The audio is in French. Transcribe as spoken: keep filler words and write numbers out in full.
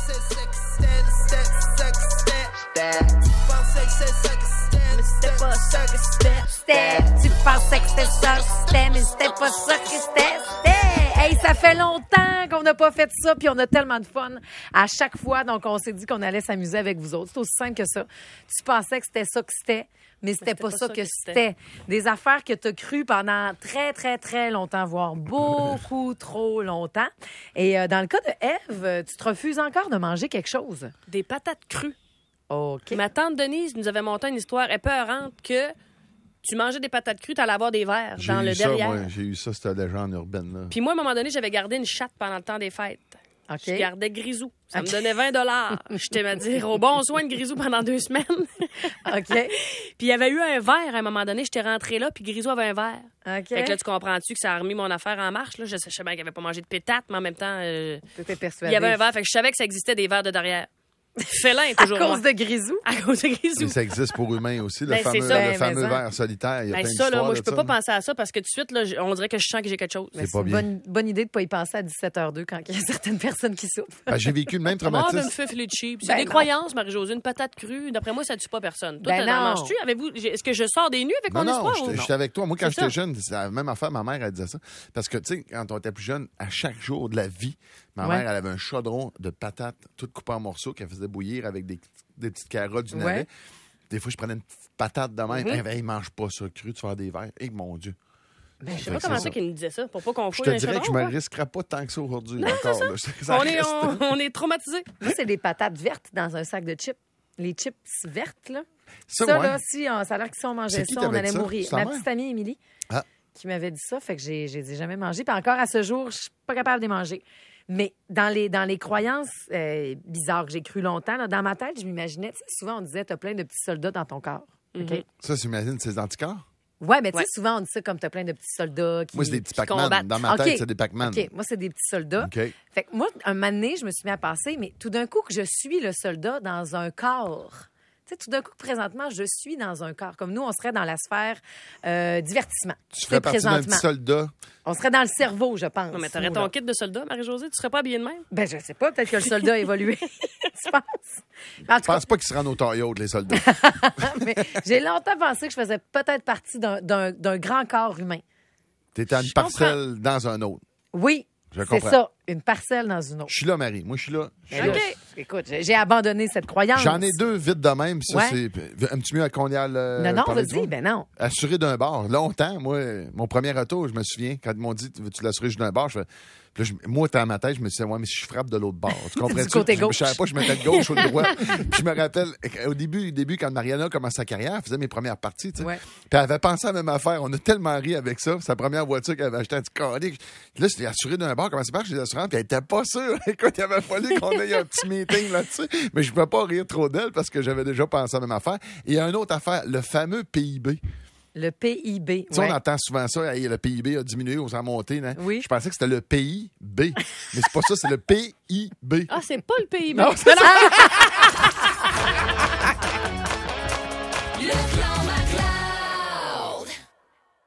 Tu pensais que c'était ça, c'était, mais c'était pas ça que c'était, c'était. Hey, ça fait longtemps qu'on n'a pas fait ça, puis on a tellement de fun à chaque fois. Donc, on s'est dit qu'on allait s'amuser avec vous autres. C'est aussi simple que ça. Tu pensais que c'était ça que c'était, mais c'était, c'était pas, pas ça, ça que c'était. c'était. Des affaires que tu as crues pendant très, très, très longtemps, voire beaucoup trop longtemps. Et euh, dans le cas de Ève, tu te refuses encore de manger quelque chose. Des patates crues. OK. Ma tante Denise nous avait monté une histoire épeurante que tu mangeais des patates crues, t'allais avoir des vers j'ai dans eu le ça, derrière. Moi, j'ai eu ça, cette légende urbaine-là. Puis moi, à un moment donné, j'avais gardé une chatte pendant le temps des fêtes. Okay. Je gardais Grisou. Ça okay. me donnait vingt dollars. J'étais à dire au bon soin de Grisou pendant deux semaines. OK. Puis il y avait eu un verre à un moment donné. J'étais rentrée là, puis Grisou avait un verre. OK. Fait que là, tu comprends-tu que ça a remis mon affaire en marche? Là? Je sais bien qu'il n'avait pas mangé de pétate, mais en même temps... Euh, T'étais persuadée. Il y avait un verre. Fait que je savais que ça existait des verres de derrière. Félin, toujours. À cause moi. de Grisou? À cause de Grisou. Mais ça existe pour humains aussi, le ben, fameux, ça. le Ben, fameux mais verre solitaire. Il y a ben, plein ça, là, moi, je peux ça, pas là. penser à ça parce que tout de suite, là, on dirait que je sens que j'ai quelque chose. C'est, c'est pas une bien. bonne, bonne idée de ne pas y penser à dix-sept heures deux quand il y a certaines personnes qui souffrent. Ben, j'ai vécu le même Moi, traumatisme. me fait filer de cheap. C'est Ben des non. croyances, Marie-Josée. Une patate crue, d'après moi, ça tue pas personne. Toi, Ben t'en non. manges-tu? Avez-vous... Est-ce que je sors des nues avec Non, mon non, histoire? j'étais, ou non? j'étais avec toi. Moi, quand C'est j'étais ça. jeune, c'est la même affaire. Ma mère, elle disait ça. Parce que, tu sais, quand on était plus jeune, à chaque jour de la vie, ma Ouais. mère, elle avait un chaudron de patates toutes coupées en morceaux qu'elle faisait bouillir avec des, des petites carottes, du navet. Ouais. Des fois, je prenais une petite patate de même. Mhm. Eh ben, il mange pas ça cru, tu vas faire des verres. Eh, mon Dieu. Ben, je sais Fait pas que comment c'est ça ça. qu'il nous disait ça, pour pas qu'on Je fouille te un dirais que je chaudron, me quoi. risquerais pas tant que ça aujourd'hui. Non, encore, c'est là. Ça On est, reste. on, on est traumatisés. Moi, c'est des patates vertes dans un sac de chips. Les chips vertes, là. Ça, Ça, ouais. là, si on, ça a l'air que si on mangeait C'est qui ça, qui on avait allait dit ça? mourir. C'est ta Ma mère? petite amie Émilie Ah. qui m'avait dit ça, fait que j'ai, j'ai jamais mangé. Puis encore à ce jour, je suis pas capable de les manger. Mais dans les, dans les croyances euh, bizarres que j'ai cru longtemps, là, dans ma tête, je m'imaginais, tu sais, souvent on disait, t'as plein de petits soldats dans ton corps. OK? Mhm. Ça, j'imagine, c'est des anticorps. Ouais, mais tu sais, Ouais. souvent on dit ça comme t'as plein de petits soldats qui. Moi, c'est des petits qui Pac-Man. combattent. Dans ma OK. tête, c'est des Pac-Man. OK, moi, c'est des petits soldats. OK. Fait que moi, un moment donné, je me suis mis à penser, mais tout d'un coup que je suis le soldat dans un corps. Tu sais, tout d'un coup, présentement, je suis dans un corps. Comme nous, on serait dans la sphère euh, divertissement. Tu sais, ferais partie d'un présentement. petit soldat. On serait dans le cerveau, je pense. Non, mais t'aurais nous, ton là. kit de soldat, Marie-Josée? Tu serais pas habillée de même? Ben, je sais pas. Peut-être que le soldat a évolué. Tu penses? Mais en Je tout cas, pense pas qu'ils se rendent au Toyota, les soldats. mais j'ai longtemps pensé que je faisais peut-être partie d'un, d'un, d'un grand corps humain. T'es à une Je parcelle dans un autre. Oui, Je c'est comprends. ça. Une parcelle dans une autre. Je suis là, Marie. Moi, je suis là. Je suis Mais là, là. écoute, j'ai, j'ai abandonné cette croyance. J'en ai deux vite de même. Ça, Ouais. c'est un petit mieux à qu'on y a le. Non, non, parler de vas-y. toi. Ben non. Assuré d'un bar. Longtemps, moi, mon premier auto, je me souviens, quand ils m'ont dit, veux-tu l'assurer juste d'un bar? Je fais, puis là, je- moi, dans ma tête, je me disais, ouais, mais si je frappe de l'autre bord. Tu comprends? Du côté Je- gauche. Je savais pas, je mettais le gauche ou le droit. Puis je me rappelle, au début, au début, quand Mariana commençait sa carrière, elle faisait mes premières parties, tu sais. Ouais. Puis elle avait pensé à la même affaire. On a tellement ri avec ça. Sa première voiture qu'elle avait achetée, elle dit, calique. Là, c'était assuré d'un bar. Comment ça marche, les assurances? Puis elle était pas sûre. Écoute, il avait fallu qu'on ait un petit meeting là-dessus. Mais je ne pouvais pas rire trop d'elle parce que j'avais déjà pensé à la même affaire. Et il y a une autre affaire, le fameux P I B. Le P I B. Tu sais, ouais. on entend souvent ça, hey, le P I B a diminué ou ça a monté. Hein? Oui. Je pensais que c'était le P I B. Mais c'est pas ça, c'est le P I B. Ah, c'est pas le P I B. Non, c'est ça. Le clan Macla.